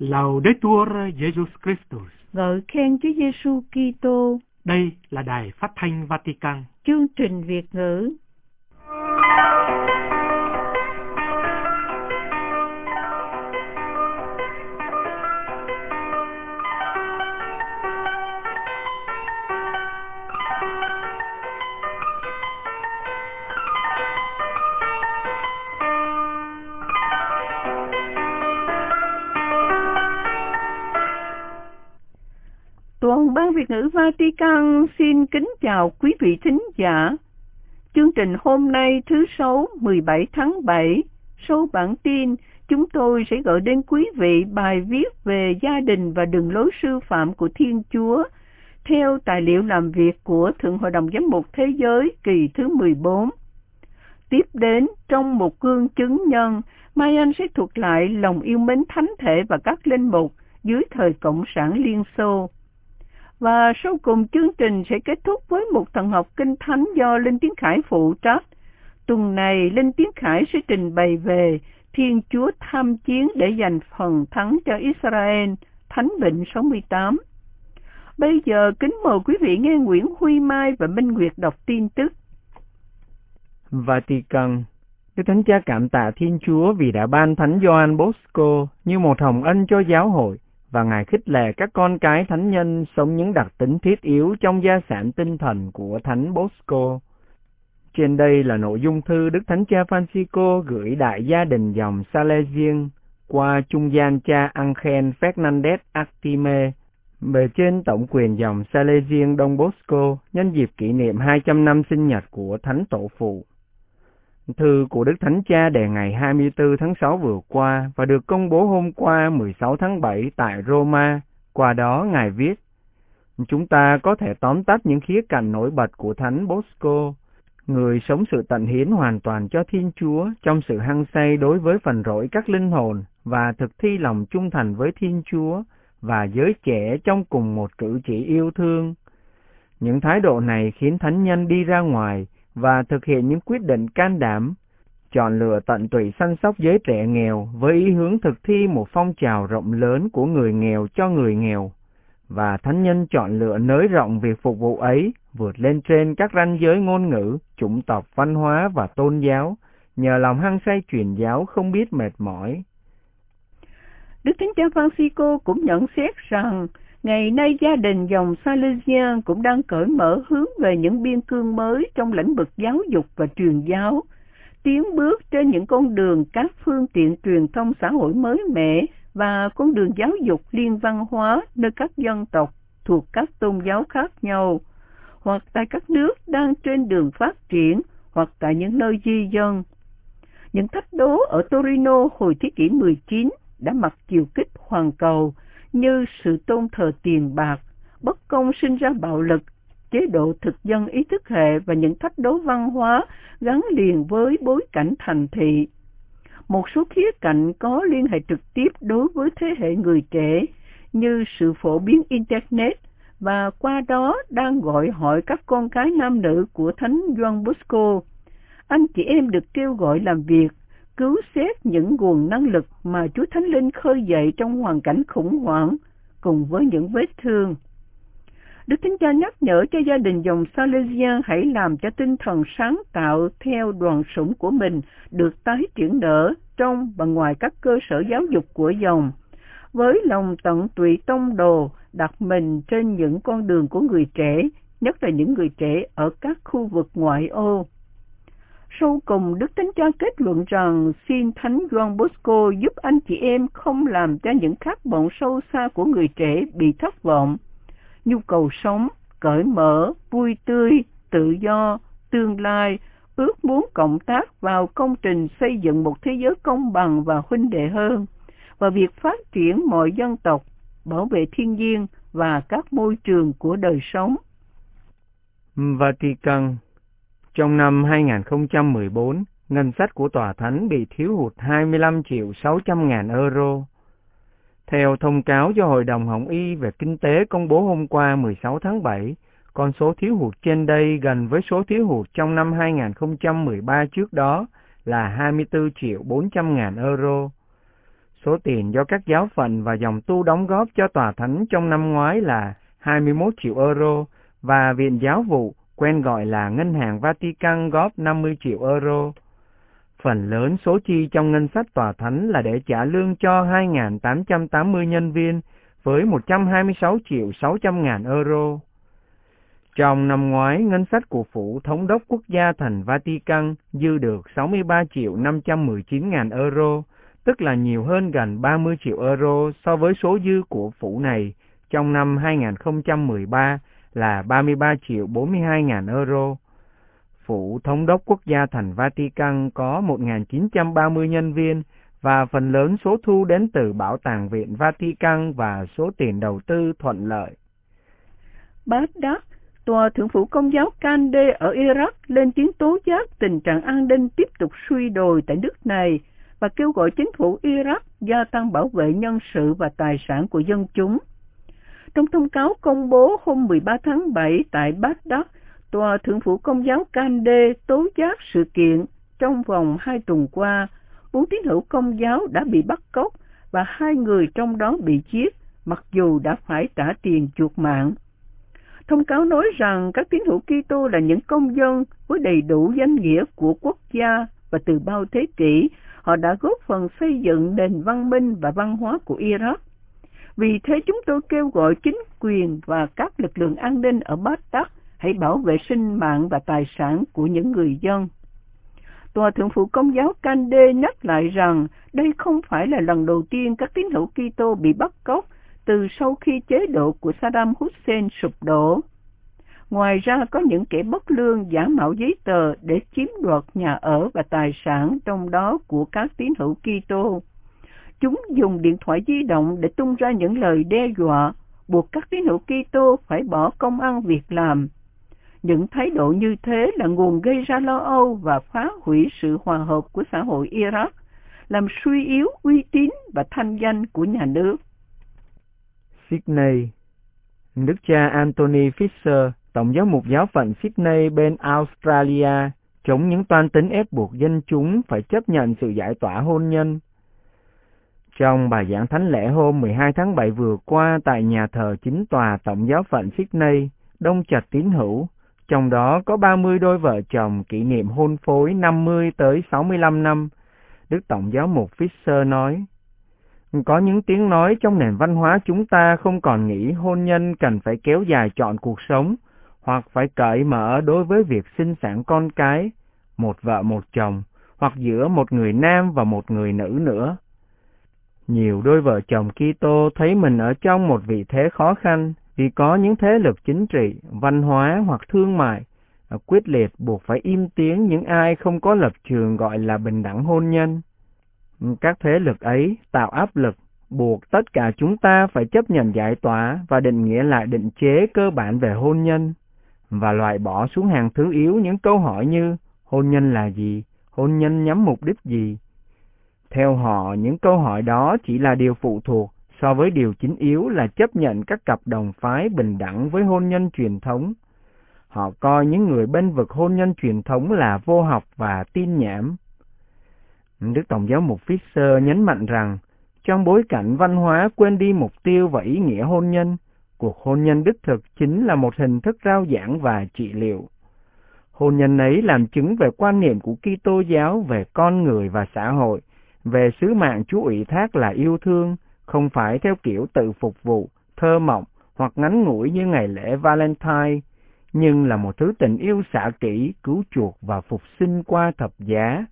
Laudetur Jesus Christus. Ngợi khen Chúa Giêsu Kitô. Đây là Đài Phát thanh Vatican. Chương trình Việt ngữ. Toàn ban Việt ngữ Vatican xin kính chào quý vị thính giả. Chương trình hôm nay thứ Sáu 17 tháng 7, sau bản tin, chúng tôi sẽ gửi đến quý vị bài viết về gia đình và đường lối sư phạm của Thiên Chúa, theo tài liệu làm việc của Thượng Hội đồng Giám mục Thế giới kỳ thứ 14. Tiếp đến, trong một gương chứng nhân, Mai Anh sẽ thuật lại lòng yêu mến thánh thể và các linh mục dưới thời Cộng sản Liên Xô. Và sau cùng chương trình sẽ kết thúc với một thần học kinh thánh do Linh Tiến Khải phụ trách. Tuần này, Linh Tiến Khải sẽ trình bày về Thiên Chúa tham chiến để giành phần thắng cho Israel, Thánh Vịnh 68. Bây giờ, kính mời quý vị nghe Nguyễn Huy Mai và Minh Nguyệt đọc tin tức. Vatican. Đức Thánh Cha cảm tạ Thiên Chúa vì đã ban Thánh Gioan Bosco như một hồng ân cho giáo hội, và Ngài khích lệ các con cái thánh nhân sống những đặc tính thiết yếu trong gia sản tinh thần của Thánh Bosco. Trên đây là nội dung thư Đức Thánh Cha Francisco gửi đại gia đình dòng Salesian qua trung gian cha Angel Fernandez Actime bề trên tổng quyền dòng Salesian Don Bosco nhân dịp kỷ niệm 200 năm sinh nhật của Thánh Tổ Phụ. Thư của Đức Thánh Cha đề ngày 24 tháng 6 vừa qua và được công bố hôm qua 16 tháng 7 tại Roma. Qua đó Ngài viết: chúng ta có thể tóm tắt những khía cạnh nổi bật của Thánh Bosco, người sống sự tận hiến hoàn toàn cho Thiên Chúa trong sự hăng say đối với phần rỗi các linh hồn và thực thi lòng trung thành với Thiên Chúa và giới trẻ trong cùng một cử chỉ yêu thương. Những thái độ này khiến thánh nhân đi ra ngoài và thực hiện những quyết định can đảm, chọn lựa tận tụy săn sóc giới trẻ nghèo với ý hướng thực thi một phong trào rộng lớn của người nghèo cho người nghèo, và thánh nhân chọn lựa nới rộng việc phục vụ ấy, vượt lên trên các ranh giới ngôn ngữ, chủng tộc, văn hóa và tôn giáo, nhờ lòng hăng say truyền giáo không biết mệt mỏi. Đức Thánh Cha Francisco cũng nhận xét rằng ngày nay gia đình dòng Salesian cũng đang cởi mở hướng về những biên cương mới trong lĩnh vực giáo dục và truyền giáo, tiến bước trên những con đường các phương tiện truyền thông xã hội mới mẻ và con đường giáo dục liên văn hóa nơi các dân tộc thuộc các tôn giáo khác nhau, hoặc tại các nước đang trên đường phát triển, hoặc tại những nơi di dân. Những thách đố ở Torino hồi thế kỷ 19 đã mặc chiều kích hoàn cầu, như sự tôn thờ tiền bạc, bất công sinh ra bạo lực, chế độ thực dân ý thức hệ và những thách đố văn hóa gắn liền với bối cảnh thành thị. Một số khía cạnh có liên hệ trực tiếp đối với thế hệ người trẻ, như sự phổ biến Internet, và qua đó đang gọi hỏi các con cái nam nữ của Thánh Gioan Bosco. Anh chị em được kêu gọi làm việc, cứu xét những nguồn năng lực mà Chúa Thánh Linh khơi dậy trong hoàn cảnh khủng hoảng, cùng với những vết thương. Đức Thánh Cha nhắc nhở cho gia đình dòng Salesian hãy làm cho tinh thần sáng tạo theo đoàn sủng của mình được tái triển nở trong và ngoài các cơ sở giáo dục của dòng, với lòng tận tụy tông đồ đặt mình trên những con đường của người trẻ, nhất là những người trẻ ở các khu vực ngoại ô. Sau cùng, Đức Thánh Cha kết luận rằng xin Thánh Gioan Bosco giúp anh chị em không làm cho những khát vọng sâu xa của người trẻ bị thất vọng. Nhu cầu sống, cởi mở, vui tươi, tự do, tương lai, ước muốn cộng tác vào công trình xây dựng một thế giới công bằng và huynh đệ hơn, và việc phát triển mọi dân tộc, bảo vệ thiên nhiên và các môi trường của đời sống. Vatican. Trong năm 2014, ngân sách của Tòa Thánh bị thiếu hụt 25.600.000 euro. Theo thông cáo do Hội đồng Hồng Y về Kinh tế công bố hôm qua 16 tháng 7, con số thiếu hụt trên đây gần với số thiếu hụt trong năm 2013 trước đó là 24.400.000 euro. Số tiền do các giáo phận và dòng tu đóng góp cho tòa thánh trong năm ngoái là 21 triệu euro và Viện Giáo vụ, quen gọi là Ngân hàng Vatican, góp 50 triệu euro. Phần lớn số chi trong ngân sách tòa thánh là để trả lương cho 2.880 nhân viên với 126 triệu 600 ngàn euro. Trong năm ngoái, ngân sách của Phủ Thống đốc Quốc gia thành Vatican dư được 63 triệu 519 ngàn euro, tức là nhiều hơn gần 30 triệu euro so với số dư của Phủ này trong năm 2013 là 33 triệu 42 ngàn euro. Phủ Thống đốc Quốc gia thành Vatican có 1.930 nhân viên và phần lớn số thu đến từ Bảo tàng Viện Vatican và số tiền đầu tư thuận lợi. Baghdad, Tòa Thượng phụ Công giáo Kandeh ở Iraq lên tiếng tố giác tình trạng an ninh tiếp tục suy đồi tại nước này và kêu gọi chính phủ Iraq gia tăng bảo vệ nhân sự và tài sản của dân chúng. Trong thông cáo công bố hôm 13 tháng 7 tại Baghdad, Tòa Thượng phụ Công giáo Kandeh tố giác sự kiện trong vòng 2 tuần qua, 4 tín hữu Công giáo đã bị bắt cóc và 2 người trong đó bị giết, mặc dù đã phải trả tiền chuộc mạng. Thông cáo nói rằng các tín hữu Kitô là những công dân với đầy đủ danh nghĩa của quốc gia và từ bao thế kỷ, họ đã góp phần xây dựng nền văn minh và văn hóa của Iraq. Vì thế chúng tôi kêu gọi chính quyền và các lực lượng an ninh ở Baghdad hãy bảo vệ sinh mạng và tài sản của những người dân. Tòa Thượng phụ Công giáo Kandeh nhắc lại rằng đây không phải là lần đầu tiên các tín hữu Kitô bị bắt cóc từ sau khi chế độ của Saddam Hussein sụp đổ. Ngoài ra có những kẻ bất lương giả mạo giấy tờ để chiếm đoạt nhà ở và tài sản, trong đó của các tín hữu Kitô. Chúng dùng điện thoại di động để tung ra những lời đe dọa, buộc các tín hữu Kitô phải bỏ công ăn việc làm. Những thái độ như thế là nguồn gây ra lo âu và phá hủy sự hòa hợp của xã hội Iraq, làm suy yếu uy tín và thanh danh của nhà nước. Sydney, Đức cha Anthony Fisher, Tổng giám mục giáo phận Sydney bên Australia, chống những toan tính ép buộc dân chúng phải chấp nhận sự giải tỏa hôn nhân. Trong bài giảng thánh lễ hôm 12 tháng 7 vừa qua tại nhà thờ chính tòa Tổng giáo phận Sydney, đông chật tín hữu, trong đó có 30 đôi vợ chồng kỷ niệm hôn phối 50 tới 65 năm, Đức Tổng giáo mục Fisher nói, có những tiếng nói trong nền văn hóa chúng ta không còn nghĩ hôn nhân cần phải kéo dài trọn cuộc sống, hoặc phải cởi mở đối với việc sinh sản con cái, một vợ một chồng, hoặc giữa một người nam và một người nữ nữa. Nhiều đôi vợ chồng Kitô thấy mình ở trong một vị thế khó khăn vì có những thế lực chính trị, văn hóa hoặc thương mại quyết liệt buộc phải im tiếng những ai không có lập trường gọi là bình đẳng hôn nhân. Các thế lực ấy tạo áp lực, buộc tất cả chúng ta phải chấp nhận giải tỏa và định nghĩa lại định chế cơ bản về hôn nhân, và loại bỏ xuống hàng thứ yếu những câu hỏi như hôn nhân là gì, hôn nhân nhắm mục đích gì. Theo họ, những câu hỏi đó chỉ là điều phụ thuộc so với điều chính yếu là chấp nhận các cặp đồng phái bình đẳng với hôn nhân truyền thống. Họ coi những người bênh vực hôn nhân truyền thống là vô học và tin nhảm. Đức Tổng giáo mục Fisher nhấn mạnh rằng, trong bối cảnh văn hóa quên đi mục tiêu và ý nghĩa hôn nhân, cuộc hôn nhân đích thực chính là một hình thức rao giảng và trị liệu. Hôn nhân ấy làm chứng về quan niệm của Kitô giáo về con người và xã hội, về sứ mạng Chúa ủy thác là yêu thương, không phải theo kiểu tự phục vụ, thơ mộng hoặc ngắn ngủi như ngày lễ Valentine, nhưng là một thứ tình yêu xả kỹ, cứu chuộc và phục sinh qua thập giá.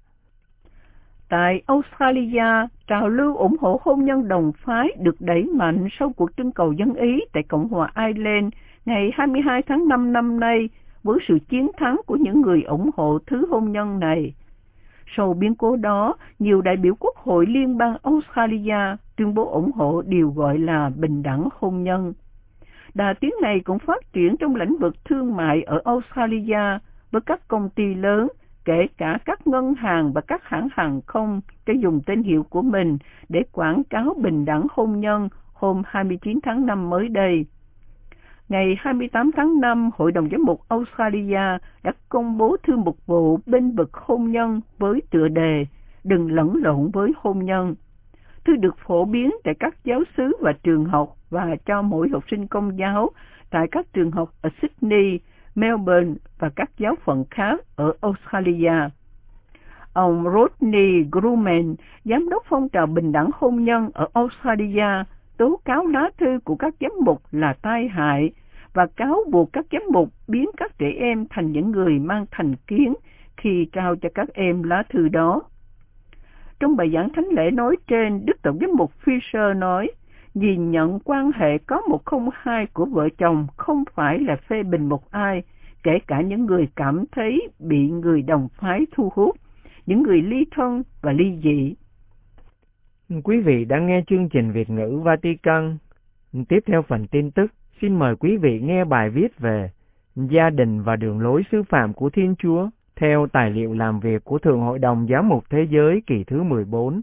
Tại Australia, trào lưu ủng hộ hôn nhân đồng phái được đẩy mạnh sau cuộc trưng cầu dân Ý tại Cộng hòa Ireland ngày 22 tháng 5 năm nay với sự chiến thắng của những người ủng hộ thứ hôn nhân này. Sau biến cố đó, nhiều đại biểu Quốc hội Liên bang Australia tuyên bố ủng hộ điều gọi là bình đẳng hôn nhân. Đà tiến này cũng phát triển trong lĩnh vực thương mại ở Australia với các công ty lớn, kể cả các ngân hàng và các hãng hàng không để dùng tên hiệu của mình để quảng cáo bình đẳng hôn nhân hôm 29 tháng 5 mới đây. Ngày 28 tháng 5, Hội đồng Giám mục Australia đã công bố thư mục vụ bênh vực hôn nhân với tựa đề "Đừng lẫn lộn với hôn nhân". Thư được phổ biến tại các giáo xứ và trường học và cho mỗi học sinh công giáo tại các trường học ở Sydney, Melbourne và các giáo phận khác ở Australia. Ông Rodney Grumman, giám đốc phong trào bình đẳng hôn nhân ở Australia, tố cáo lá thư của các giám mục là tai hại và cáo buộc các giám mục biến các trẻ em thành những người mang thành kiến khi trao cho các em lá thư đó. Trong bài giảng thánh lễ nói trên, Đức Tổng giám mục Fisher nói, nhìn nhận quan hệ có một không hai của vợ chồng không phải là phê bình một ai, kể cả những người cảm thấy bị người đồng phái thu hút, những người ly thân và ly dị. Quý vị đang nghe chương trình Việt ngữ Vatican. Tiếp theo phần tin tức, xin mời quý vị nghe bài viết về gia đình và đường lối sư phạm của Thiên Chúa theo tài liệu làm việc của Thượng Hội đồng Giám mục Thế giới kỳ thứ 14.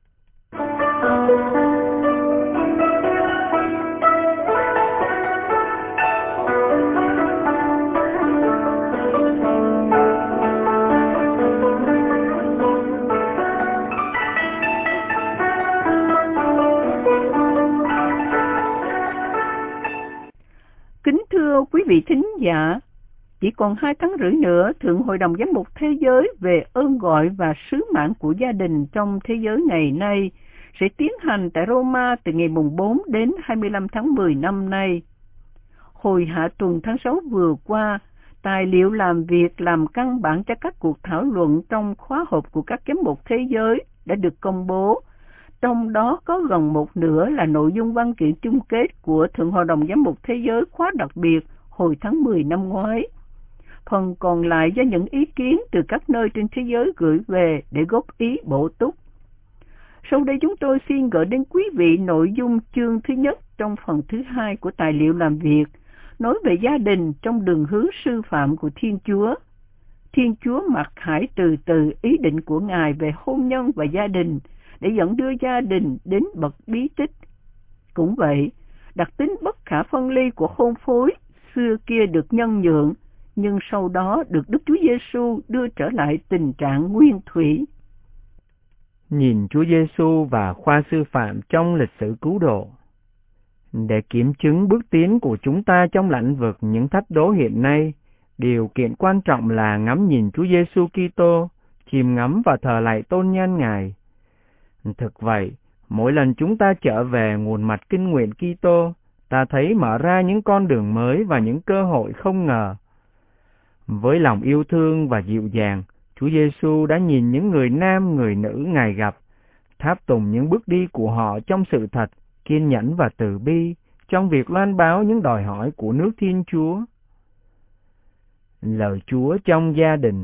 Kính thưa quý vị thính giả, chỉ còn 2 tháng rưỡi nữa, Thượng Hội đồng Giám mục Thế giới về ơn gọi và sứ mạng của gia đình trong thế giới ngày nay sẽ tiến hành tại Roma từ ngày mùng 4 đến 25 tháng 10 năm nay. Hồi hạ tuần tháng 6 vừa qua, tài liệu làm việc làm căn bản cho các cuộc thảo luận trong khóa họp của các giám mục thế giới đã được công bố. Trong đó có gần một nửa là nội dung văn kiện chung kết của Thượng Hội đồng Giám mục Thế giới khóa đặc biệt hồi tháng 10 năm ngoái. Phần còn lại do những ý kiến từ các nơi trên thế giới gửi về để góp ý bổ túc. Sau đây chúng tôi xin gửi đến quý vị nội dung chương thứ nhất trong phần thứ hai của tài liệu làm việc, nói về gia đình trong đường hướng sư phạm của Thiên Chúa. Thiên Chúa mặc khải từ từ ý định của Ngài về hôn nhân và gia đình, để dẫn đưa gia đình đến bậc bí tích. Cũng vậy, đặc tính bất khả phân ly của hôn phối xưa kia được nhân nhượng, nhưng sau đó được Đức Chúa Giêsu đưa trở lại tình trạng nguyên thủy. Nhìn Chúa Giêsu và khoa sư phạm trong lịch sử cứu độ. Để kiểm chứng bước tiến của chúng ta trong lĩnh vực những thách đố hiện nay, điều kiện quan trọng là ngắm nhìn Chúa Giêsu Kitô, chiêm ngắm và thờ lạy tôn nhân Ngài. Thực vậy, mỗi lần chúng ta trở về nguồn mạch kinh nguyện Kitô, ta thấy mở ra những con đường mới và những cơ hội không ngờ. Với lòng yêu thương và dịu dàng, Chúa Giêsu đã nhìn những người nam, người nữ Ngài gặp, tháp tùng những bước đi của họ trong sự thật, kiên nhẫn và từ bi, trong việc loan báo những đòi hỏi của nước Thiên Chúa. Lời Chúa trong gia đình.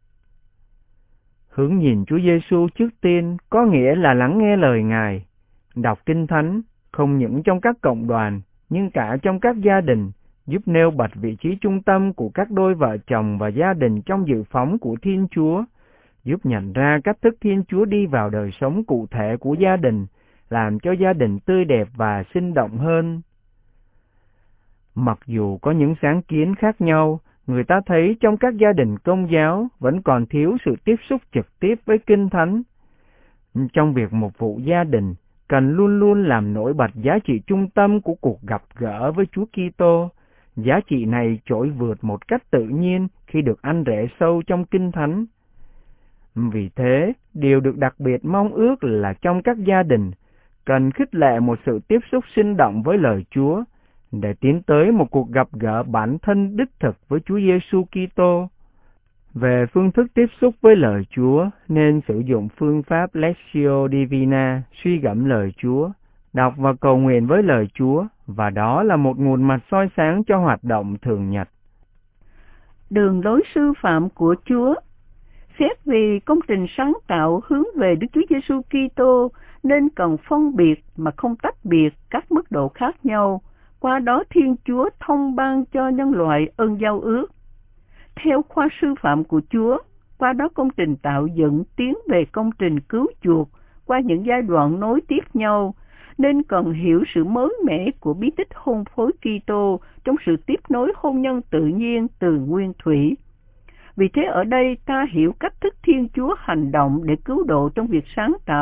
Hướng nhìn Chúa Giêsu trước tiên có nghĩa là lắng nghe lời Ngài, đọc Kinh Thánh, không những trong các cộng đoàn, nhưng cả trong các gia đình, giúp nêu bật vị trí trung tâm của các đôi vợ chồng và gia đình trong dự phóng của Thiên Chúa, giúp nhận ra cách thức Thiên Chúa đi vào đời sống cụ thể của gia đình, làm cho gia đình tươi đẹp và sinh động hơn. Mặc dù có những sáng kiến khác nhau, người ta thấy trong các gia đình Công giáo vẫn còn thiếu sự tiếp xúc trực tiếp với Kinh Thánh. Trong việc mục vụ gia đình, cần luôn luôn làm nổi bật giá trị trung tâm của cuộc gặp gỡ với Chúa Kitô. Giá trị này trỗi vượt một cách tự nhiên khi được ăn rễ sâu trong Kinh Thánh. Vì thế, điều được đặc biệt mong ước là trong các gia đình, cần khích lệ một sự tiếp xúc sinh động với lời Chúa, để tiến tới một cuộc gặp gỡ bản thân đích thực với Chúa Giêsu Kitô. Về phương thức tiếp xúc với lời Chúa, nên sử dụng phương pháp Lectio Divina, suy gẫm lời Chúa, đọc và cầu nguyện với lời Chúa, và đó là một nguồn mạch soi sáng cho hoạt động thường nhật. Đường lối sư phạm của Chúa. Xét vì công trình sáng tạo hướng về Đức Chúa Giêsu Kitô nên cần phân biệt mà không tách biệt các mức độ khác nhau. Qua đó Thiên Chúa thông ban cho nhân loại ơn giao ước. Theo khoa sư phạm của Chúa, qua đó công trình tạo dựng tiến về công trình cứu chuộc qua những giai đoạn nối tiếp nhau, nên cần hiểu sự mới mẻ của bí tích hôn phối Kitô trong sự tiếp nối hôn nhân tự nhiên từ nguyên thủy. Vì thế ở đây ta hiểu cách thức Thiên Chúa hành động để cứu độ trong việc sáng tạo,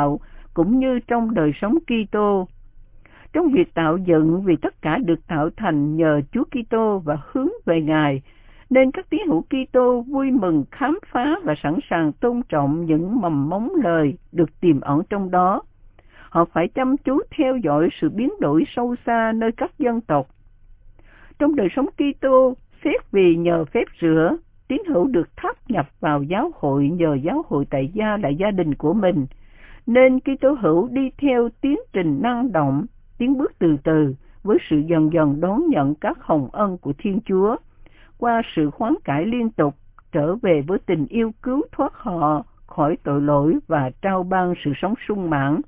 cũng như trong đời sống Kitô. Trong việc tạo dựng, vì tất cả được tạo thành nhờ Chúa Kitô và hướng về Ngài, nên các tín hữu Kitô vui mừng khám phá và sẵn sàng tôn trọng những mầm mống lời được tiềm ẩn trong đó. Họ phải chăm chú theo dõi sự biến đổi sâu xa nơi các dân tộc. Trong đời sống Kitô, xét vì nhờ phép rửa, tín hữu được tháp nhập vào giáo hội nhờ giáo hội tại gia là gia đình của mình, nên Kitô hữu đi theo tiến trình năng động, tiến bước từ từ với sự dần dần đón nhận các hồng ân của Thiên Chúa, qua sự hoán cải liên tục, trở về với tình yêu cứu thoát họ khỏi tội lỗi và trao ban sự sống sung mãn.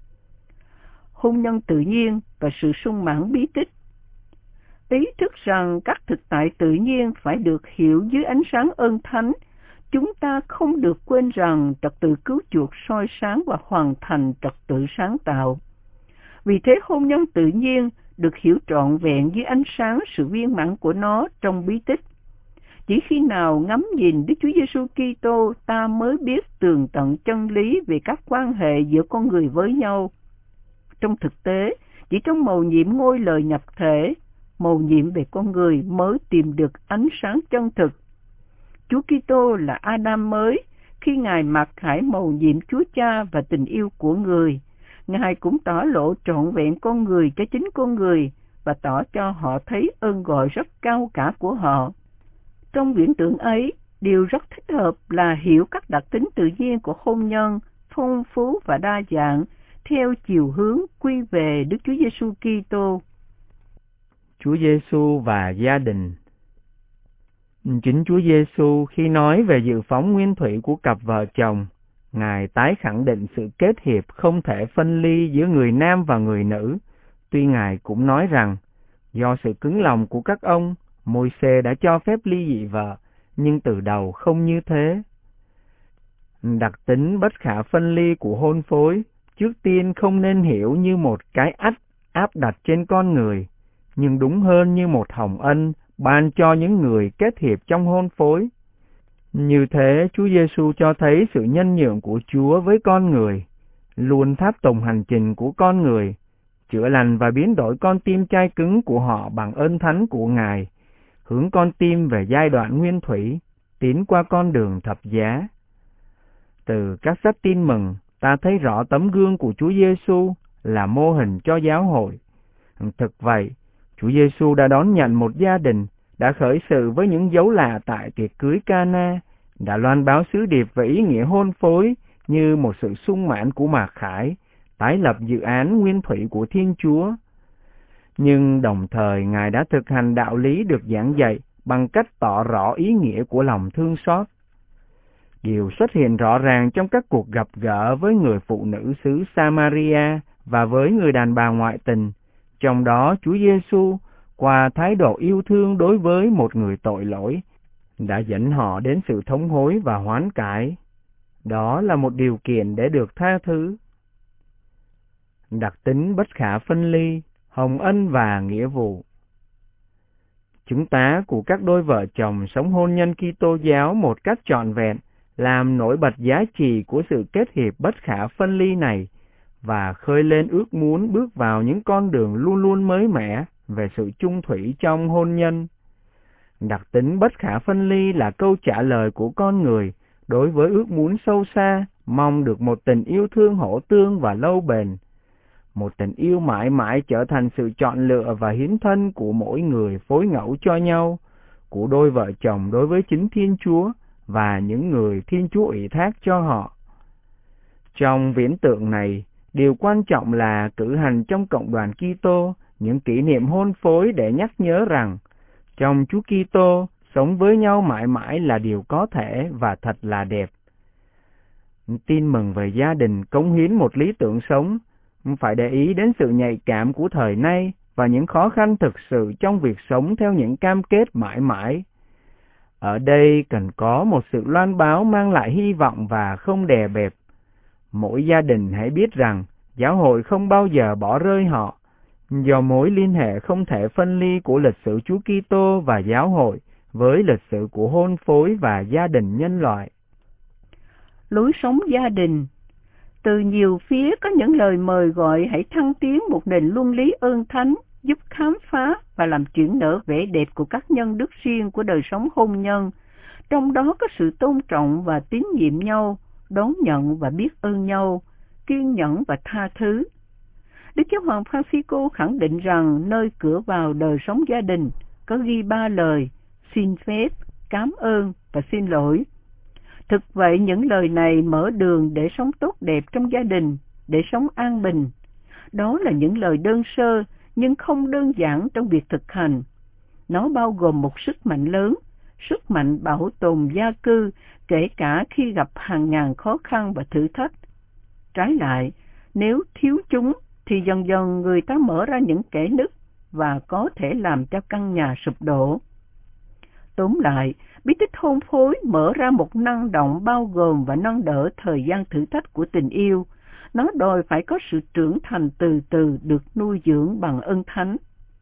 Hôn nhân tự nhiên và sự sung mãn bí tích. Ý thức rằng các thực tại tự nhiên phải được hiểu dưới ánh sáng ơn thánh, chúng ta không được quên rằng trật tự cứu chuộc soi sáng và hoàn thành trật tự sáng tạo. Vì thế hôn nhân tự nhiên được hiểu trọn vẹn dưới ánh sáng sự viên mãn của nó trong bí tích. Chỉ khi nào ngắm nhìn Đức Chúa Giêsu Kitô, ta mới biết tường tận chân lý về các quan hệ giữa con người với nhau. Trong thực tế, chỉ trong mầu nhiệm ngôi lời nhập thể, mầu nhiệm về con người mới tìm được ánh sáng chân thực. Chúa Kitô là Adam mới, khi Ngài mặc khải mầu nhiệm Chúa Cha và tình yêu của người. Ngài cũng tỏ lộ trọn vẹn con người cho chính con người và tỏ cho họ thấy ơn gọi rất cao cả của họ. Trong viễn tượng ấy, điều rất thích hợp là hiểu các đặc tính tự nhiên của hôn nhân, phong phú và đa dạng, theo chiều hướng quy về Đức Chúa Giêsu Kitô. Chúa Giêsu và gia đình. Chính Chúa Giêsu khi nói về dự phóng nguyên thủy của cặp vợ chồng, Ngài tái khẳng định sự kết hiệp không thể phân ly giữa người nam và người nữ. Tuy Ngài cũng nói rằng, do sự cứng lòng của các ông, Môi-se đã cho phép ly dị vợ, nhưng từ đầu không như thế. Đặc tính bất khả phân ly của hôn phối, trước tiên không nên hiểu như một cái áp đặt trên con người, nhưng đúng hơn như một hồng ân ban cho những người kết hiệp trong hôn phối. Như thế, Chúa Giêsu cho thấy sự nhân nhượng của Chúa với con người, luôn tháp tùng hành trình của con người, chữa lành và biến đổi con tim chai cứng của họ bằng ơn thánh của Ngài, hướng con tim về giai đoạn nguyên thủy, tiến qua con đường thập giá. Từ các sách tin mừng, ta thấy rõ tấm gương của Chúa Giêsu là mô hình cho giáo hội. Thực vậy, Chúa Giêsu đã đón nhận một gia đình, đã khởi sự với những dấu lạ tại tiệc cưới Ca-na, đã loan báo sứ điệp về ý nghĩa hôn phối như một sự sung mãn của mặc khải, tái lập dự án nguyên thủy của Thiên Chúa. Nhưng đồng thời Ngài đã thực hành đạo lý được giảng dạy bằng cách tỏ rõ ý nghĩa của lòng thương xót. Điều xuất hiện rõ ràng trong các cuộc gặp gỡ với người phụ nữ xứ Samaria và với người đàn bà ngoại tình, trong đó Chúa Giêsu qua thái độ yêu thương đối với một người tội lỗi đã dẫn họ đến sự thống hối và hoán cải. Đó là một điều kiện để được tha thứ. Đặc tính bất khả phân ly, hồng ân và nghĩa vụ. Chúng ta của các đôi vợ chồng sống hôn nhân Kitô giáo một cách trọn vẹn làm nổi bật giá trị của sự kết hiệp bất khả phân ly này và khơi lên ước muốn bước vào những con đường luôn luôn mới mẻ về sự chung thủy trong hôn nhân. Đặc tính bất khả phân ly là câu trả lời của con người đối với ước muốn sâu xa, mong được một tình yêu thương hỗ tương và lâu bền. Một tình yêu mãi mãi trở thành sự chọn lựa và hiến thân của mỗi người phối ngẫu cho nhau, của đôi vợ chồng đối với chính Thiên Chúa và những người Thiên Chúa ủy thác cho họ. Trong viễn tượng này, điều quan trọng là cử hành trong cộng đoàn Kitô những kỷ niệm hôn phối để nhắc nhớ rằng trong Chúa Kitô sống với nhau mãi mãi là điều có thể và thật là đẹp. Tin mừng về gia đình cống hiến một lý tưởng sống, phải để ý đến sự nhạy cảm của thời nay và những khó khăn thực sự trong việc sống theo những cam kết mãi mãi. Ở đây cần có một sự loan báo mang lại hy vọng và không đè bẹp. Mỗi gia đình hãy biết rằng giáo hội không bao giờ bỏ rơi họ, do mối liên hệ không thể phân ly của lịch sử Chúa Kitô và giáo hội với lịch sử của hôn phối và gia đình nhân loại. Lối sống gia đình. Từ nhiều phía có những lời mời gọi hãy thăng tiến một nền luân lý ơn thánh, giúp khám phá và làm chuyển nở vẻ đẹp của các nhân đức riêng của đời sống hôn nhân, trong đó có sự tôn trọng và tín nhiệm nhau, đón nhận và biết ơn nhau, kiên nhẫn và tha thứ. Đức Giáo hoàng Francisco khẳng định rằng nơi cửa vào đời sống gia đình có ghi 3 lời: xin phép, cảm ơn và xin lỗi. Thực vậy, những lời này mở đường để sống tốt đẹp trong gia đình, để sống an bình. Đó là những lời đơn sơ nhưng không đơn giản trong việc thực hành. Nó bao gồm một sức mạnh lớn, sức mạnh bảo tồn gia cư, kể cả khi gặp hàng ngàn khó khăn và thử thách. Trái lại, nếu thiếu chúng, thì dần dần người ta mở ra những kẽ nứt và có thể làm cho căn nhà sụp đổ. Tóm lại, bí tích hôn phối mở ra một năng động bao gồm và nâng đỡ thời gian thử thách của tình yêu. Nó đòi phải có sự trưởng thành từ từ được nuôi dưỡng bằng ơn thánh.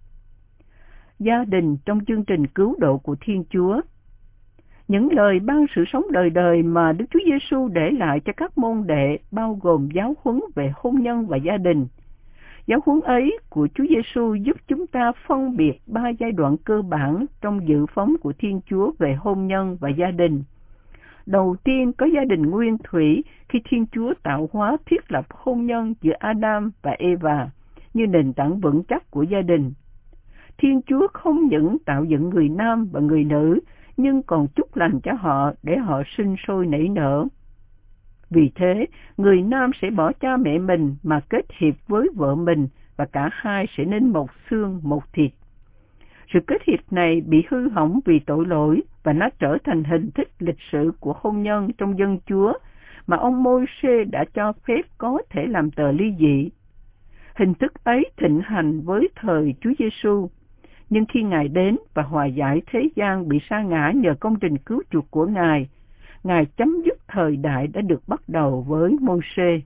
Gia đình trong chương trình cứu độ của Thiên Chúa. Những lời ban sự sống đời đời mà Đức Chúa Giêsu để lại cho các môn đệ bao gồm giáo huấn về hôn nhân và gia đình. Giáo huấn ấy của Chúa Giêsu giúp chúng ta phân biệt 3 giai đoạn cơ bản trong dự phóng của Thiên Chúa về hôn nhân và gia đình. Đầu tiên có gia đình nguyên thủy khi Thiên Chúa tạo hóa thiết lập hôn nhân giữa Adam và Eva như nền tảng vững chắc của gia đình. Thiên Chúa không những tạo dựng người nam và người nữ, nhưng còn chúc lành cho họ để họ sinh sôi nảy nở. Vì thế, người nam sẽ bỏ cha mẹ mình mà kết hiệp với vợ mình, và cả hai sẽ nên một xương một thịt. Sự kết hiệp này bị hư hỏng vì tội lỗi, và nó trở thành hình thức lịch sử của hôn nhân trong dân Chúa mà ông Môi-se đã cho phép có thể làm tờ ly dị. Hình thức ấy thịnh hành với thời Chúa Giêsu, nhưng khi Ngài đến và hòa giải thế gian bị sa ngã nhờ công trình cứu chuộc của Ngài, Ngài chấm dứt thời đại đã được bắt đầu với Môi-se.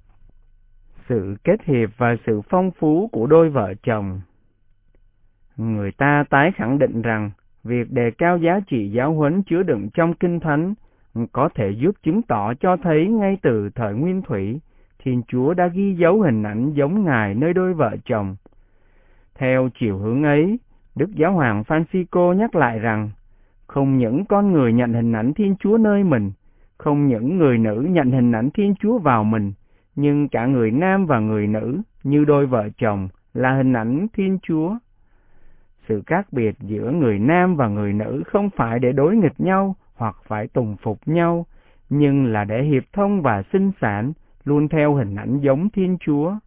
Sự kết hiệp và sự phong phú của đôi vợ chồng. Người ta tái khẳng định rằng việc đề cao giá trị giáo huấn chứa đựng trong Kinh Thánh có thể giúp chứng tỏ cho thấy ngay từ thời nguyên thủy, Thiên Chúa đã ghi dấu hình ảnh giống Ngài nơi đôi vợ chồng. Theo chiều hướng ấy, Đức Giáo hoàng Francisco nhắc lại rằng, không những con người nhận hình ảnh Thiên Chúa nơi mình, không những người nữ nhận hình ảnh Thiên Chúa vào mình, nhưng cả người nam và người nữ, như đôi vợ chồng, là hình ảnh Thiên Chúa. Sự khác biệt giữa người nam và người nữ không phải để đối nghịch nhau hoặc phải tùng phục nhau, nhưng là để hiệp thông và sinh sản, luôn theo hình ảnh giống Thiên Chúa.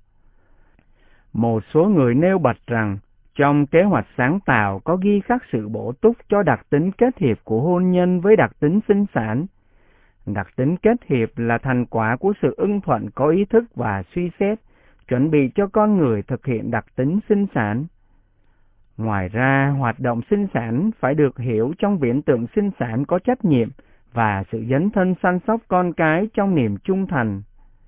Một số người nêu bật rằng, trong kế hoạch sáng tạo có ghi khắc sự bổ túc cho đặc tính kết hiệp của hôn nhân với đặc tính sinh sản. Đặc tính kết hiệp là thành quả của sự ưng thuận có ý thức và suy xét, chuẩn bị cho con người thực hiện đặc tính sinh sản. Ngoài ra, hoạt động sinh sản phải được hiểu trong viễn tượng sinh sản có trách nhiệm và sự dấn thân săn sóc con cái trong niềm trung thành.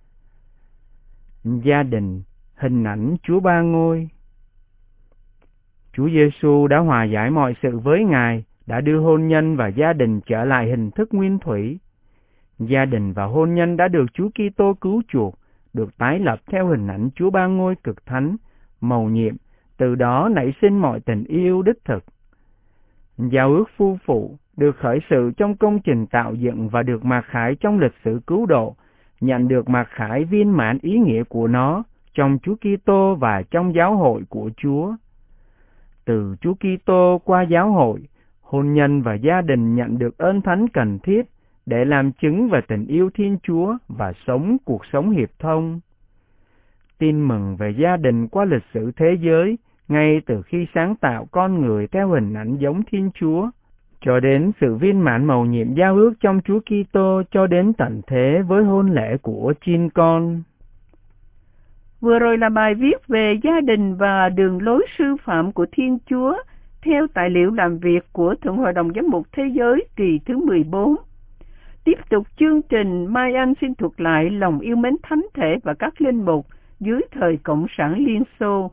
Gia đình, hình ảnh Chúa Ba Ngôi. Chúa Giêsu đã hòa giải mọi sự với Ngài, đã đưa hôn nhân và gia đình trở lại hình thức nguyên thủy. Gia đình và hôn nhân đã được Chúa Kitô cứu chuộc, được tái lập theo hình ảnh Chúa Ba Ngôi cực thánh, mầu nhiệm, từ đó nảy sinh mọi tình yêu đích thực. Giao ước phu phụ được khởi sự trong công trình tạo dựng và được mặc khải trong lịch sử cứu độ, nhận được mặc khải viên mãn ý nghĩa của nó trong Chúa Kitô và trong giáo hội của Chúa. Từ Chúa Kitô qua giáo hội, hôn nhân và gia đình nhận được ơn thánh cần thiết để làm chứng về tình yêu Thiên Chúa và sống cuộc sống hiệp thông. Tin mừng về gia đình qua lịch sử thế giới, ngay từ khi sáng tạo con người theo hình ảnh giống Thiên Chúa, cho đến sự viên mãn mầu nhiệm giao ước trong Chúa Kitô, cho đến tận thế với hôn lễ của chiên con. Vừa rồi là bài viết về gia đình và đường lối sư phạm của Thiên Chúa theo tài liệu làm việc của Thượng Hội đồng Giám mục Thế giới kỳ thứ 14. Tiếp tục chương trình, Mai Anh xin thuật lại lòng yêu mến thánh thể và các linh mục dưới thời Cộng sản Liên Xô.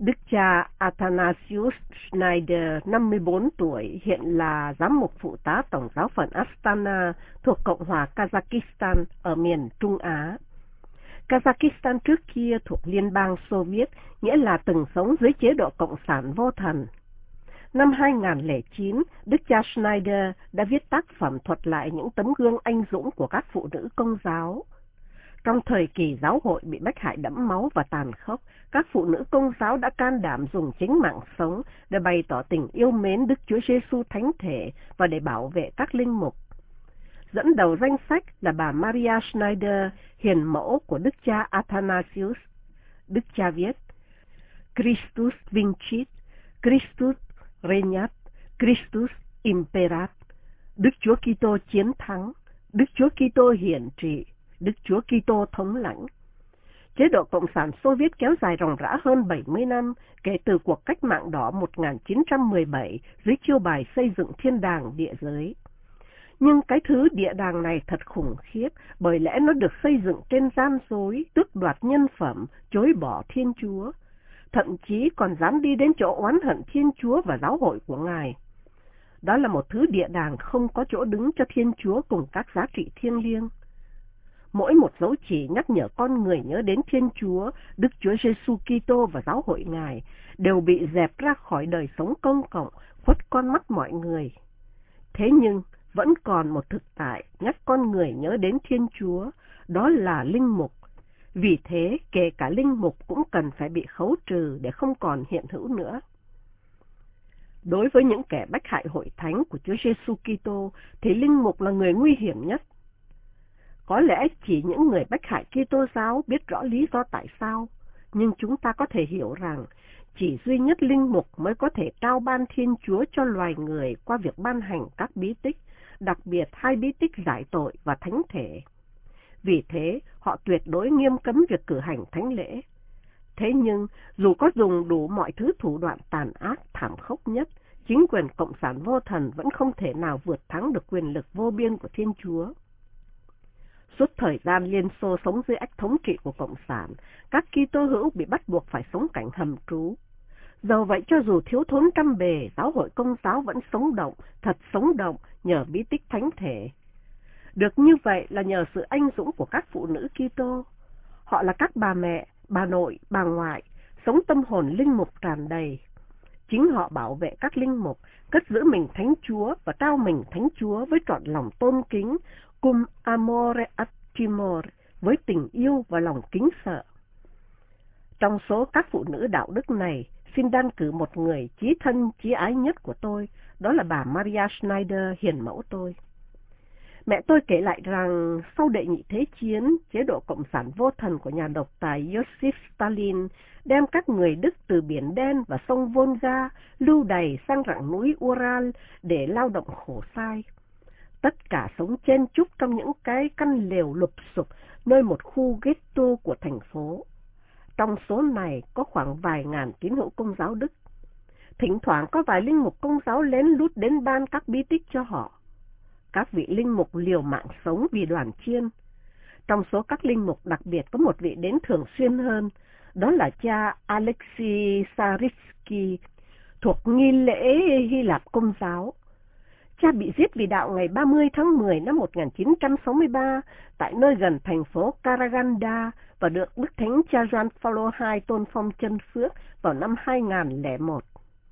Đức cha Athanasius Schneider, 54 tuổi, hiện là giám mục phụ tá Tổng giáo phận Astana thuộc Cộng hòa Kazakhstan ở miền Trung Á. Kazakhstan trước kia thuộc Liên bang Xô Viết, nghĩa là từng sống dưới chế độ Cộng sản vô thần. Năm 2009, Đức cha Schneider đã viết tác phẩm thuật lại những tấm gương anh dũng của các phụ nữ Công giáo. Trong thời kỳ giáo hội bị bách hại đẫm máu và tàn khốc, các phụ nữ Công giáo đã can đảm dùng chính mạng sống để bày tỏ tình yêu mến Đức Chúa Giêsu thánh thể và để bảo vệ các linh mục. Dẫn đầu danh sách là bà Maria Schneider, hiền mẫu của Đức cha Athanasius. Đức cha viết: Christus vincit, Christus regnat, Christus imperat. Đức Chúa Kitô chiến thắng, Đức Chúa Kitô hiển trị, Đức Chúa Kitô thống lãnh. Chế độ Cộng sản Xô Viết kéo dài ròng rã hơn 70 năm kể từ cuộc cách mạng đỏ 1917 dưới chiêu bài xây dựng thiên đàng địa giới. Nhưng cái thứ địa đàng này thật khủng khiếp, bởi lẽ nó được xây dựng trên gian dối, tước đoạt nhân phẩm, chối bỏ Thiên Chúa, thậm chí còn dám đi đến chỗ oán hận Thiên Chúa và giáo hội của Ngài. Đó là một thứ địa đàng không có chỗ đứng cho Thiên Chúa cùng các giá trị thiêng liêng. Mỗi một dấu chỉ nhắc nhở con người nhớ đến Thiên Chúa, Đức Chúa Giêsu Kitô và giáo hội Ngài đều bị dẹp ra khỏi đời sống công cộng, khuất con mắt mọi người. Thế nhưng vẫn còn một thực tại nhắc con người nhớ đến Thiên Chúa, đó là linh mục. Vì thế, kể cả linh mục cũng cần phải bị khấu trừ để không còn hiện hữu nữa. Đối với những kẻ bách hại hội thánh của Chúa Giêsu Kitô thì linh mục là người nguy hiểm nhất. Có lẽ chỉ những người bách hại Kitô giáo biết rõ lý do tại sao, nhưng chúng ta có thể hiểu rằng chỉ duy nhất linh mục mới có thể trao ban Thiên Chúa cho loài người qua việc ban hành các bí tích, đặc biệt 2 bí tích giải tội và thánh thể. Vì thế, họ tuyệt đối nghiêm cấm việc cử hành thánh lễ. Thế nhưng, dù có dùng đủ mọi thứ thủ đoạn tàn ác, thảm khốc nhất, chính quyền Cộng sản vô thần vẫn không thể nào vượt thắng được quyền lực vô biên của Thiên Chúa. Suốt thời gian Liên Xô sống dưới ách thống trị của Cộng sản, các Kitô hữu bị bắt buộc phải sống cảnh hầm trú. Dầu vậy, cho dù thiếu thốn trăm bề, giáo hội Công giáo vẫn sống động, thật sống động nhờ bí tích thánh thể. Được như vậy là nhờ sự anh dũng của các phụ nữ Kitô. Họ là các bà mẹ, bà nội, bà ngoại, sống tâm hồn linh mục tràn đầy. Chính họ bảo vệ các linh mục, cất giữ mình Thánh Chúa và trao mình Thánh Chúa với trọn lòng tôn kính, cum amore ad timor, với tình yêu và lòng kính sợ. Trong số các phụ nữ đạo đức này, xin đan cử một người chí thân chí ái nhất của tôi, đó là bà Maria Schneider, hiền mẫu tôi. Mẹ tôi kể lại rằng sau đệ nhị thế chiến, chế độ cộng sản vô thần của nhà độc tài Joseph Stalin đem các người Đức từ Biển Đen và sông Volga lưu đày sang rặng núi Ural để lao động khổ sai. Tất cả sống chen chúc trong những cái căn lều lụp xụp nơi một khu ghetto của thành phố. Trong số này có khoảng vài ngàn tín hữu Công giáo Đức. Thỉnh thoảng có vài linh mục Công giáo lén lút đến ban các bí tích cho họ. Các vị linh mục liều mạng sống vì đoàn chiên. Trong số các linh mục đặc biệt có một vị đến thường xuyên hơn, đó là cha Alexei Saritsky, thuộc nghi lễ Hy Lạp Công giáo. Cha bị giết vì đạo ngày 30 tháng 10 năm 1963 tại nơi gần thành phố Karaganda và được Đức Thánh cha Gioan Phaolô II tôn phong chân phước vào năm 2001.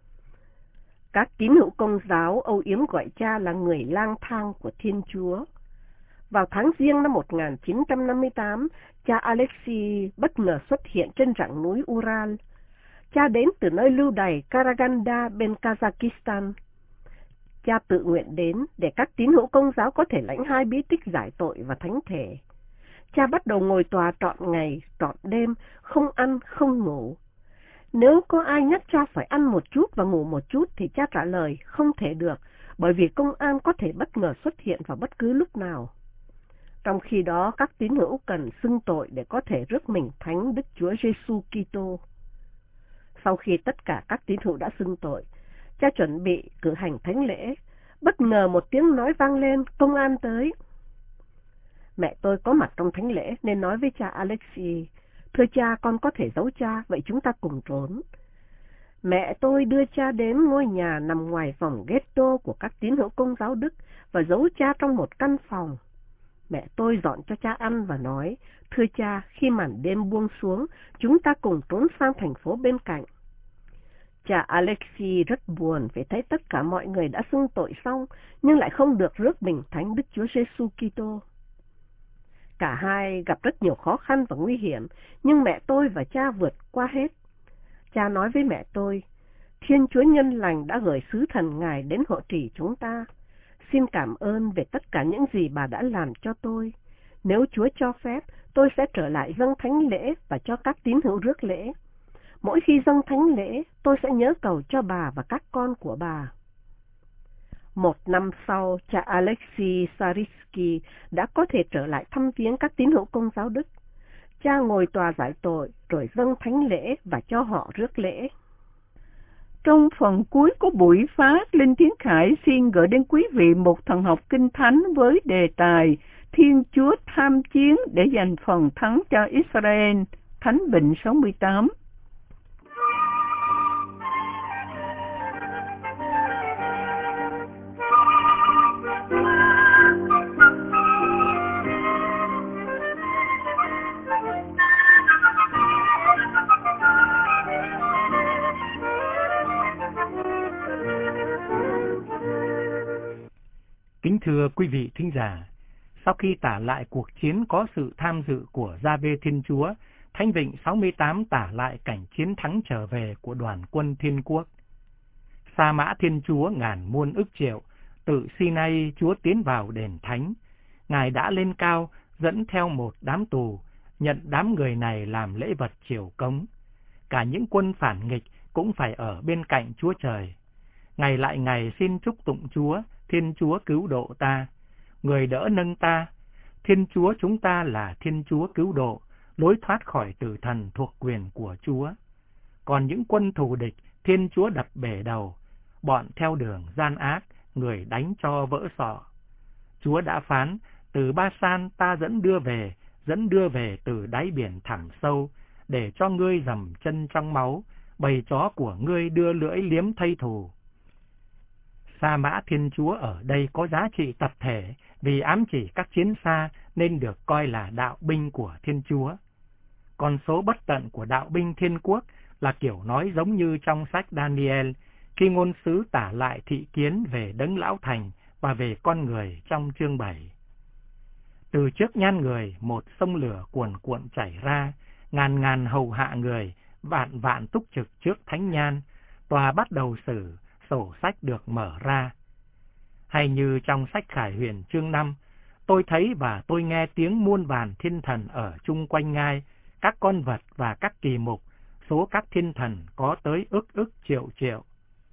Các tín hữu Công giáo âu yếm gọi cha là người lang thang của Thiên Chúa. Vào tháng Giêng năm 1958, cha Alexei bất ngờ xuất hiện trên rặng núi Ural. Cha đến từ nơi lưu đày Karaganda bên Kazakhstan. Cha tự nguyện đến để các tín hữu Công giáo có thể lãnh 2 bí tích giải tội và thánh thể. Cha bắt đầu ngồi tòa trọn ngày, trọn đêm, không ăn, không ngủ. Nếu có ai nhắc cha phải ăn một chút và ngủ một chút thì cha trả lời không thể được, bởi vì công an có thể bất ngờ xuất hiện vào bất cứ lúc nào. Trong khi đó, các tín hữu cần xưng tội để có thể rước mình thánh Đức Chúa Giêsu Kitô. Sau khi tất cả các tín hữu đã xưng tội, cha chuẩn bị cử hành thánh lễ. Bất ngờ một tiếng nói vang lên, công an tới. Mẹ tôi có mặt trong thánh lễ nên nói với cha Alexei, thưa cha, con có thể giấu cha, vậy chúng ta cùng trốn. Mẹ tôi đưa cha đến ngôi nhà nằm ngoài vòng ghetto của các tín hữu Công giáo Đức và giấu cha trong một căn phòng. Mẹ tôi dọn cho cha ăn và nói, thưa cha, khi màn đêm buông xuống, chúng ta cùng trốn sang thành phố bên cạnh. Cha Alexei rất buồn vì thấy tất cả mọi người đã xưng tội xong, nhưng lại không được rước bình thánh Đức Chúa Giêsu Kitô. Cả hai gặp rất nhiều khó khăn và nguy hiểm, nhưng mẹ tôi và cha vượt qua hết. Cha nói với mẹ tôi, Thiên Chúa nhân lành đã gửi sứ thần Ngài đến hộ trì chúng ta. Xin cảm ơn về tất cả những gì bà đã làm cho tôi. Nếu Chúa cho phép, tôi sẽ trở lại dâng thánh lễ và cho các tín hữu rước lễ. Mỗi khi dâng thánh lễ, tôi sẽ nhớ cầu cho bà và các con của bà. 1 năm sau, cha Alexei Saritsky đã có thể trở lại thăm viếng các tín hữu Công giáo Đức. Cha ngồi tòa giải tội, rồi dâng thánh lễ và cho họ rước lễ. Trong phần cuối của buổi phát, Linh Tiến Khải xin gửi đến quý vị một thần học kinh thánh với đề tài Thiên Chúa tham chiến để giành phần thắng cho Israel, Thánh Vịnh 68. Kính thưa quý vị thính giả, sau khi tả lại cuộc chiến có sự tham dự của Gia-vê Thiên Chúa, Thánh Vịnh 68 tả lại cảnh chiến thắng trở về của đoàn quân Thiên Quốc. Sa mã Thiên Chúa ngàn muôn ức triệu, tự Sinai Chúa tiến vào đền thánh. Ngài đã lên cao, dẫn theo một đám tù, nhận đám người này làm lễ vật triều cống. Cả những quân phản nghịch cũng phải ở bên cạnh Chúa Trời. Ngày lại ngày xin chúc tụng Chúa, Thiên Chúa cứu độ ta, người đỡ nâng ta. Thiên Chúa chúng ta là Thiên Chúa cứu độ, lối thoát khỏi tử thần thuộc quyền của Chúa. Còn những quân thù địch, Thiên Chúa đập bể đầu, bọn theo đường gian ác, người đánh cho vỡ sọ. Chúa đã phán, từ Ba-san ta dẫn đưa về từ đáy biển thẳm sâu, để cho ngươi dầm chân trong máu, bầy chó của ngươi đưa lưỡi liếm thây thù. Sa mã Thiên Chúa ở đây có giá trị tập thể vì ám chỉ các chiến xa nên được coi là đạo binh của Thiên Chúa. Con số bất tận của đạo binh Thiên Quốc là kiểu nói giống như trong sách Daniel, khi ngôn sứ tả lại thị kiến về Đấng Lão Thành và về con người trong chương 7. Từ trước nhan người, một sông lửa cuồn cuộn chảy ra, ngàn ngàn hầu hạ người, vạn vạn túc trực trước thánh nhan, tòa bắt đầu xử, sổ sách được mở ra. Hay như trong sách Khải Huyền chương 5, tôi thấy và tôi nghe tiếng muôn vàn thiên thần ở chung quanh ngai, các con vật và các kỳ mục, số các thiên thần có tới ức triệu triệu.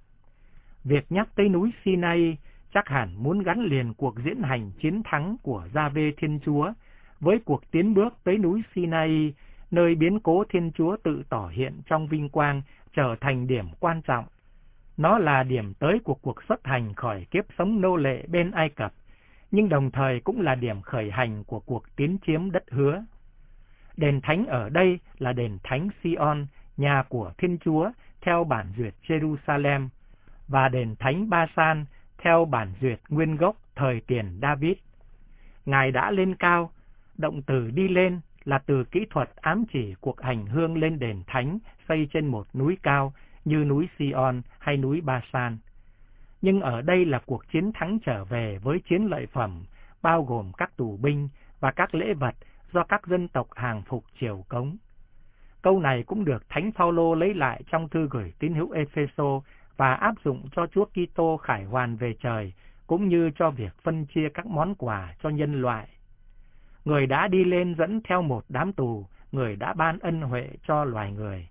Việc nhắc tới núi Sinai chắc hẳn muốn gắn liền cuộc diễn hành chiến thắng của Gia-vê Thiên Chúa với cuộc tiến bước tới núi Sinai, nơi biến cố Thiên Chúa tự tỏ hiện trong vinh quang trở thành điểm quan trọng. Nó là điểm tới của cuộc xuất hành khỏi kiếp sống nô lệ bên Ai Cập, nhưng đồng thời cũng là điểm khởi hành của cuộc tiến chiếm đất hứa. Đền thánh ở đây là đền thánh Sion, nhà của Thiên Chúa, theo bản duyệt Jerusalem, và đền thánh Ba-san, theo bản duyệt nguyên gốc thời tiền David. Ngài đã lên cao, động từ đi lên là từ kỹ thuật ám chỉ cuộc hành hương lên đền thánh xây trên một núi cao như núi Sion hay núi Ba-san. Nhưng ở đây là cuộc chiến thắng trở về với chiến lợi phẩm, bao gồm các tù binh và các lễ vật do các dân tộc hàng phục triều cống. Câu này cũng được Thánh Phaolô lấy lại trong thư gửi tín hữu Ê-phê-sô và áp dụng cho Chúa Kitô khải hoàn về trời, cũng như cho việc phân chia các món quà cho nhân loại. Người đã đi lên dẫn theo một đám tù, người đã ban ân huệ cho loài người.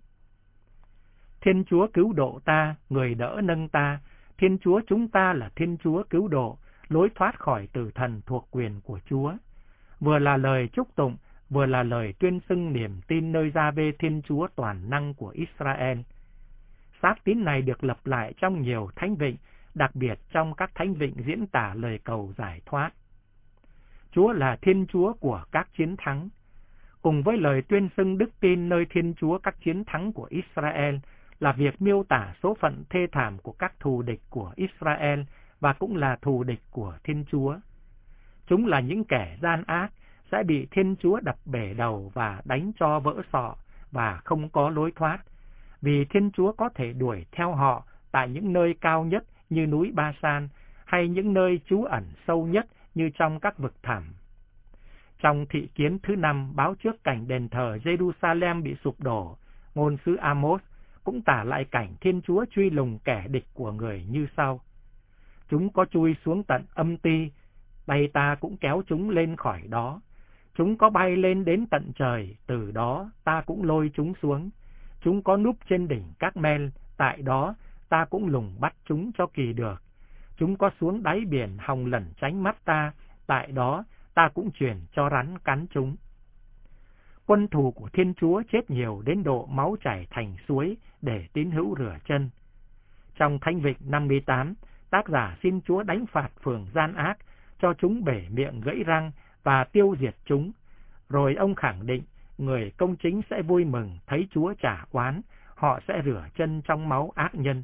Thiên Chúa cứu độ ta, người đỡ nâng ta, Thiên Chúa chúng ta là Thiên Chúa cứu độ, lối thoát khỏi tử thần thuộc quyền của Chúa. Vừa là lời chúc tụng, vừa là lời tuyên xưng niềm tin nơi Gia-vê Thiên Chúa toàn năng của Israel. Xác tín này được lập lại trong nhiều thánh vịnh, đặc biệt trong các thánh vịnh diễn tả lời cầu giải thoát. Chúa là Thiên Chúa của các chiến thắng. Cùng với lời tuyên xưng đức tin nơi Thiên Chúa các chiến thắng của Israel là việc miêu tả số phận thê thảm của các thù địch của Israel và cũng là thù địch của Thiên Chúa. Chúng là những kẻ gian ác, sẽ bị Thiên Chúa đập bể đầu và đánh cho vỡ sọ và không có lối thoát, vì Thiên Chúa có thể đuổi theo họ tại những nơi cao nhất như núi Ba-san hay những nơi trú ẩn sâu nhất như trong các vực thẳm. Trong thị kiến thứ 5 báo trước cảnh đền thờ Jerusalem bị sụp đổ, ngôn sứ Amos cũng tả lại cảnh Thiên Chúa truy lùng kẻ địch của người như sau: Chúng có chui xuống tận âm ti, tay ta cũng kéo chúng lên khỏi đó. Chúng có bay lên đến tận trời, từ đó ta cũng lôi chúng xuống. Chúng có núp trên đỉnh các mel, tại đó ta cũng lùng bắt chúng cho kỳ được. Chúng có xuống đáy biển hòng lẩn tránh mắt ta, tại đó ta cũng truyền cho rắn cắn chúng. Quân thù của Thiên Chúa chết nhiều đến độ máu chảy thành suối để tín hữu rửa chân. Trong Thánh Vịnh 58, tác giả xin Chúa đánh phạt phường gian ác, cho chúng bể miệng gãy răng và tiêu diệt chúng. Rồi ông khẳng định người công chính sẽ vui mừng thấy Chúa trả oán, họ sẽ rửa chân trong máu ác nhân.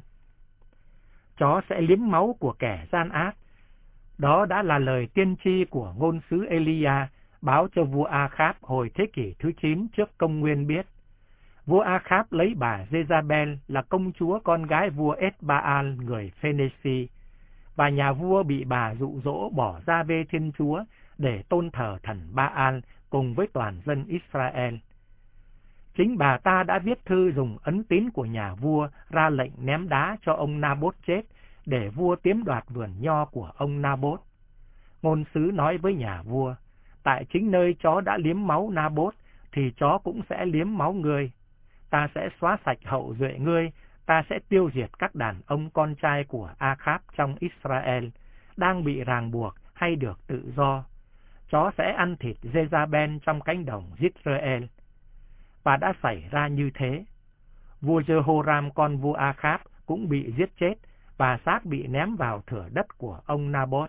Chó sẽ liếm máu của kẻ gian ác. Đó đã là lời tiên tri của ngôn sứ Elia báo cho vua A-kháp hồi thế kỷ thứ 9 trước công nguyên biết. Vua A-kháp lấy bà Jezabel là công chúa con gái vua Ết-ba-al người Phê-nê-si, và nhà vua bị bà dụ dỗ bỏ ra bê Thiên Chúa để tôn thờ thần Ba-al cùng với toàn dân Israel. Chính bà ta đã viết thư dùng ấn tín của nhà vua ra lệnh ném đá cho ông Nabot chết để vua chiếm đoạt vườn nho của ông Nabot. Ngôn sứ nói với nhà vua: tại chính nơi chó đã liếm máu Nabot thì chó cũng sẽ liếm máu ngươi. Ta sẽ xóa sạch hậu duệ ngươi, ta sẽ tiêu diệt các đàn ông con trai của A-kháp trong Israel, đang bị ràng buộc hay được tự do. Chó sẽ ăn thịt Jezabel trong cánh đồng Israel. Và đã xảy ra như thế. Vua Jehoram con vua A-kháp cũng bị giết chết, và xác bị ném vào thửa đất của ông Nabot.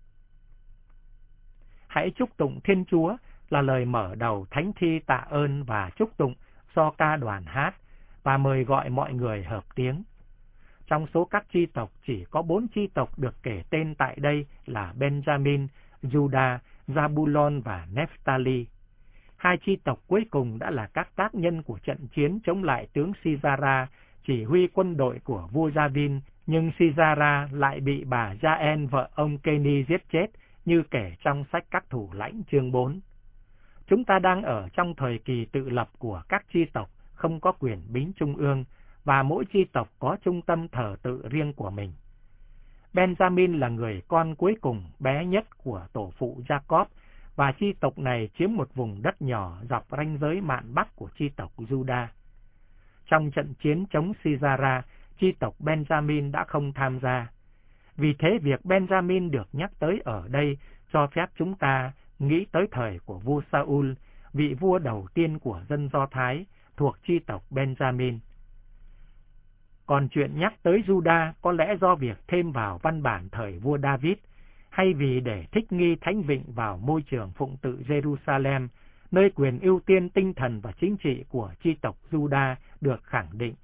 Hãy chúc tụng Thiên Chúa là lời mở đầu thánh thi tạ ơn và chúc tụng do ca đoàn hát, và mời gọi mọi người hợp tiếng. Trong số các chi tộc chỉ có 4 chi tộc được kể tên tại đây là Benjamin, Judah, Zabulon và Nephtali. 2 chi tộc cuối cùng đã là các tác nhân của trận chiến chống lại tướng Sisera, chỉ huy quân đội của vua Gia-vin, nhưng Sisera lại bị bà Jaen vợ ông Keni giết chết, như kể trong sách Các Thủ lãnh chương 4. Chúng ta đang ở trong thời kỳ tự lập của các chi tộc không có quyền bính trung ương, và mỗi chi tộc có trung tâm thờ tự riêng của mình. Benjamin là người con cuối cùng bé nhất của tổ phụ Jacob, và chi tộc này chiếm một vùng đất nhỏ dọc ranh giới mạn bắc của chi tộc Judah. Trong trận chiến chống Sisera, chi tộc Benjamin đã không tham gia. Vì thế việc Benjamin được nhắc tới ở đây cho phép chúng ta nghĩ tới thời của vua Saul, vị vua đầu tiên của dân Do Thái thuộc chi tộc Benjamin. Còn chuyện nhắc tới Judah có lẽ do việc thêm vào văn bản thời vua David, hay vì để thích nghi Thánh Vịnh vào môi trường phụng tự Jerusalem, nơi quyền ưu tiên tinh thần và chính trị của chi tộc Judah được khẳng định.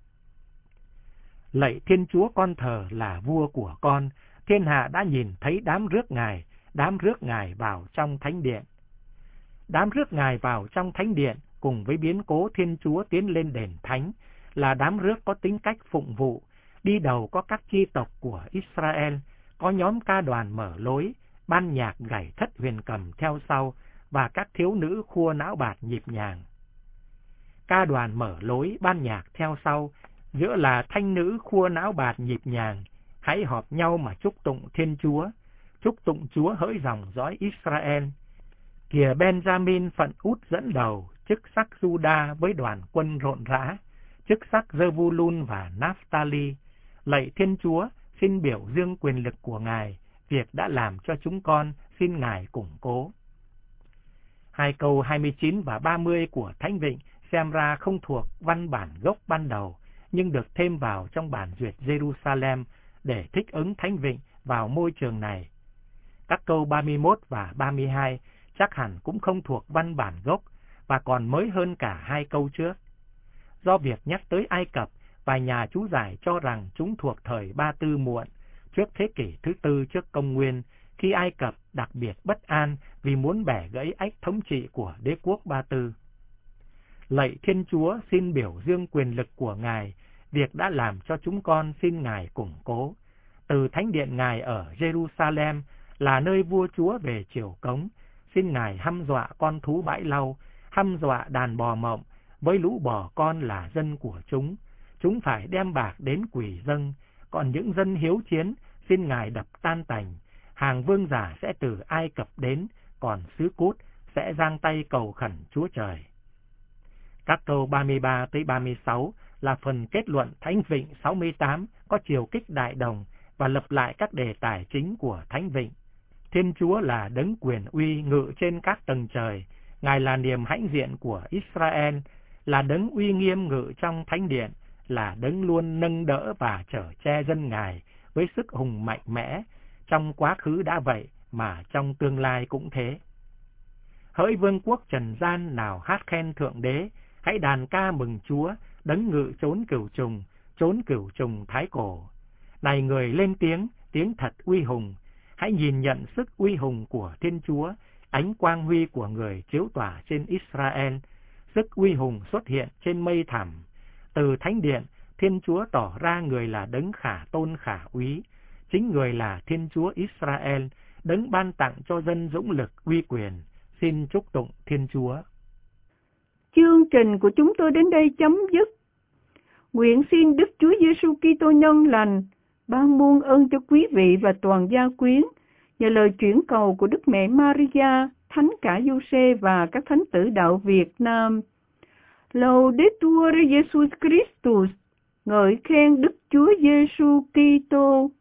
Lạy Thiên Chúa con thờ là vua của con, thiên hạ đã nhìn thấy đám rước Ngài vào trong thánh điện. Đám rước Ngài vào trong thánh điện cùng với biến cố Thiên Chúa tiến lên đền thánh là đám rước có tính cách phụng vụ, đi đầu có các chi tộc của Israel, có nhóm ca đoàn mở lối, ban nhạc gảy thất huyền cầm theo sau, và các thiếu nữ khua não bạt nhịp nhàng. Ca đoàn mở lối, ban nhạc theo sau, giữa là thanh nữ khua não bạt nhịp nhàng, hãy họp nhau mà chúc tụng Thiên Chúa, chúc tụng Chúa hỡi dòng dõi Israel. Kìa Benjamin phận út dẫn đầu, chức sắc Judah với đoàn quân rộn rã, chức sắc Zebulun và Naphtali. Lạy Thiên Chúa, xin biểu dương quyền lực của Ngài, việc đã làm cho chúng con, xin Ngài củng cố. 2 câu 29 và 30 của Thánh Vịnh xem ra không thuộc văn bản gốc ban đầu, nhưng được thêm vào trong bản duyệt Jerusalem để thích ứng Thánh Vịnh vào môi trường này. Các câu 31 và 32 chắc hẳn cũng không thuộc văn bản gốc và còn mới hơn cả 2 câu trước. Do việc nhắc tới Ai Cập Vài nhà chú giải cho rằng chúng thuộc thời Ba Tư muộn, trước thế kỷ thứ 4 trước công nguyên, khi Ai Cập đặc biệt bất an vì muốn bẻ gãy ách thống trị của đế quốc Ba Tư. Lạy Thiên Chúa, xin biểu dương quyền lực của Ngài, việc đã làm cho chúng con xin Ngài củng cố. Từ thánh điện Ngài ở Jerusalem là nơi vua chúa về triều cống, xin Ngài hăm dọa con thú bãi lau, hăm dọa đàn bò mộng, với lũ bò con là dân của chúng. Chúng phải đem bạc đến quỳ dâng, còn những dân hiếu chiến xin Ngài đập tan tành. Hàng vương giả sẽ từ Ai Cập đến, còn xứ Cút sẽ giang tay cầu khẩn Chúa Trời. Các câu 33 tới 36 là phần kết luận Thánh Vịnh 68 có chiều kích đại đồng và lập lại các đề tài chính của Thánh Vịnh. Thiên Chúa là đấng quyền uy ngự trên các tầng trời, Ngài là niềm hãnh diện của Israel, là đấng uy nghiêm ngự trong thánh điện, là đấng luôn nâng đỡ và chở che dân Ngài với sức hùng mạnh mẽ, trong quá khứ đã vậy mà trong tương lai cũng thế. Hỡi vương quốc trần gian nào hát khen thượng đế, hãy đàn ca mừng Chúa, đấng ngự chốn cửu trùng thái cổ. Này người lên tiếng thật uy hùng, hãy nhìn nhận sức uy hùng của Thiên Chúa, ánh quang huy của người chiếu tỏa trên Israel, sức uy hùng xuất hiện trên mây thẳm. Từ thánh điện, Thiên Chúa tỏ ra người là đấng khả tôn khả úy, chính người là Thiên Chúa Israel, đấng ban tặng cho dân dũng lực uy quyền. Xin chúc tụng Thiên Chúa. Chương trình của chúng tôi đến đây chấm dứt. Nguyện xin Đức Chúa Giêsu Kitô nhân lành ban muôn ơn cho quý vị và toàn gia quyến, nhờ lời chuyển cầu của Đức Mẹ Maria, Thánh Cả Giuse và các thánh tử đạo Việt Nam. Laudetur Jesus Christus, ngợi khen Đức Chúa Giêsu Kitô.